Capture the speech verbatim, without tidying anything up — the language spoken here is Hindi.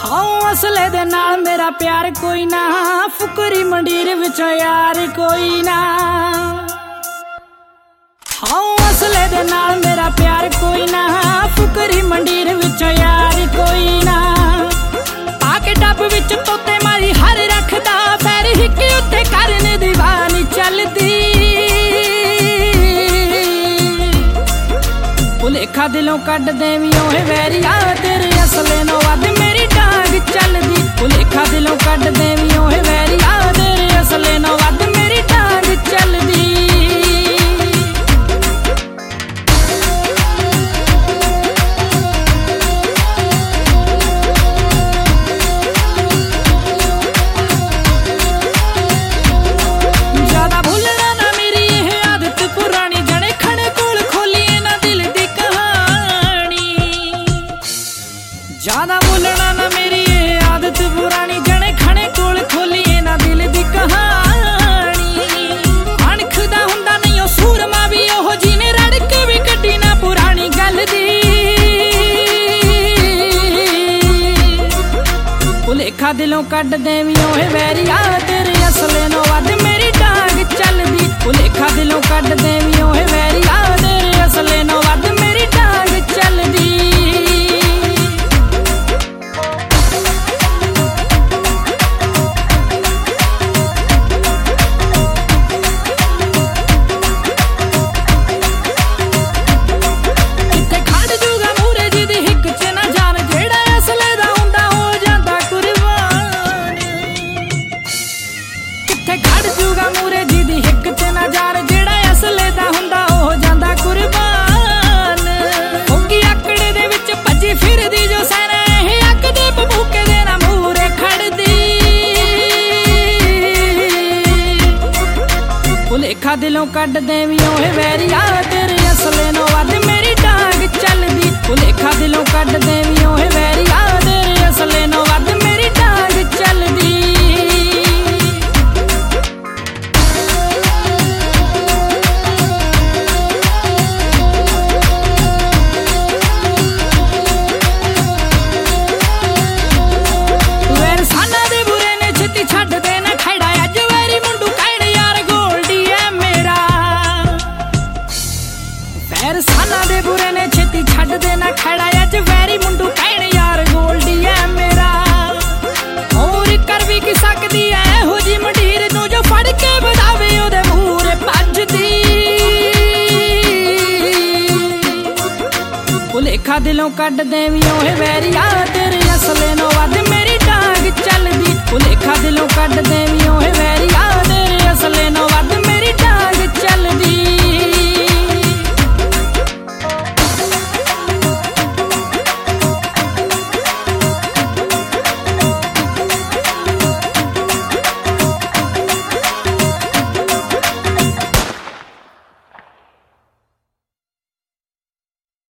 हाँ असले दे नाल मेरा प्यार कोई ना, फुकरी मंडीर विच यार कोई ना। हाँ असले दे नाल मेरा प्यार कोई ना, फुकरी मंडीर विच यार कोई ना। आके डब विच तोते मारी हर रखदा, पैर हिक उत्ते करन दीवानी चलदी। भुलेखा दिलों कड देवी ओए वैरिया, तेरे असले नो वध मेरी डांग चलदी। भुलेखा दिलों कड देवी ओए वैरिया, तेरे असले नो वध मेरी डांग चलदी। ज्यादा बोलना ना मेरी ये आदत पुरानी, जने खने कोल खोली ना दिल दी कहानी। अणखदा हुंदा नहीं ओ सूरमा भी ओहो जी ने रड़क भी कड्डी ना पुरानी गल दी। भुलेखा दिलों कड देवी ओए वैरिया, तेरे असले नो वध मेरी डांग चलदी। भुलेखा दिलों कड देवी ओए वैरिया, तेरे असले नो वध मेरी डांग चलदी। भुलेखा दिलों कड देवी ओए वैरिया, तेरे असले नो वध मेरी डांग चलदी। भुलेखा दिलों कड देवी ओए वैरिया, तेरे असले नो वध मेरी डांग चलदी। साना दे बुरे ने छेती छड़ देना खड़ा, अज वैरी मुंडू कहण यार गोल्डी है मेरा। और कर भी की सकदी है हो जी मंडीर तू, जो फड़ के बधावे ओदे मूरे भजदी। भुलेखा दिलों कड देवी ओए वैरिया, तेरे असले नो वध मेरी डांग चलदी। भुलेखा दिलों कड देवी